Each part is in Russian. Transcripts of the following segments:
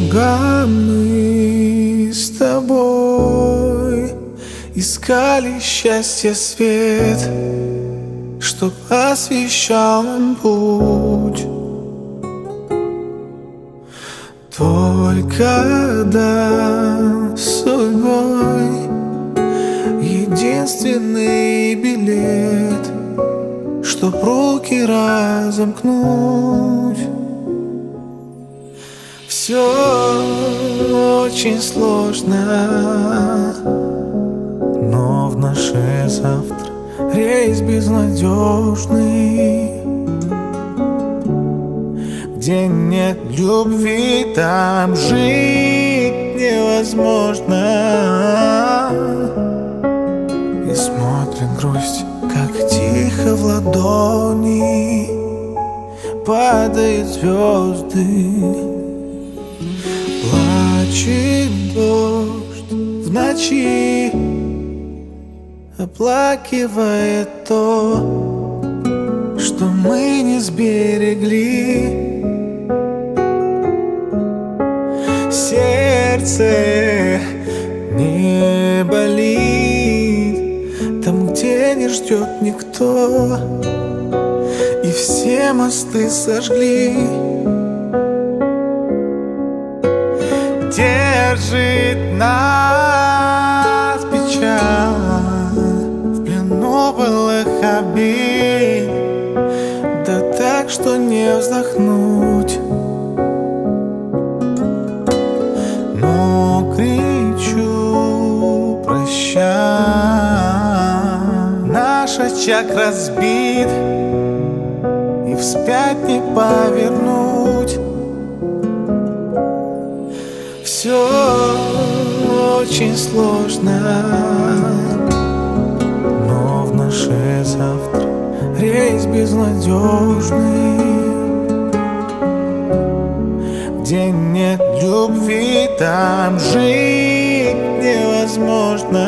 Долго мы с тобой искали счастье свет, чтоб освещал нам путь. Только да судьбой единственный билет, чтоб руки разомкнуть. Все очень сложно, но в наше завтра рейс безнадежный. Где нет любви, там жить невозможно. И смотрит грусть, как тихо в ладони падают звезды. Плачет дождь в ночи, оплакивает то, что мы не сберегли. Сердце не болит там, где не ждет никто, и все мосты сожгли. Держит нас печаль в плену былых обид, да так, что не вздохнуть. Но кричу прощай, наш очаг разбит, и вспять не повернуть. Все очень сложно, но в наше завтра рейс безнадежный. Где нет любви, там жить невозможно.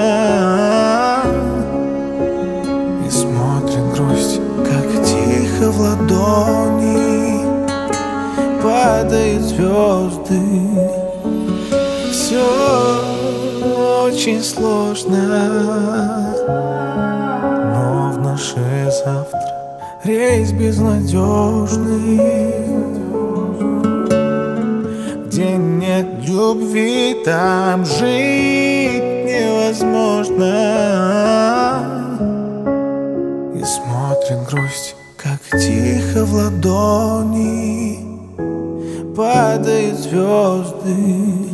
И смотрит грусть, как тихо в ладони падают звезды. Все очень сложно, но в наше завтра рейс безнадежный. Где нет любви, там жить невозможно. И смотрит грусть, как тихо в ладони падают звезды.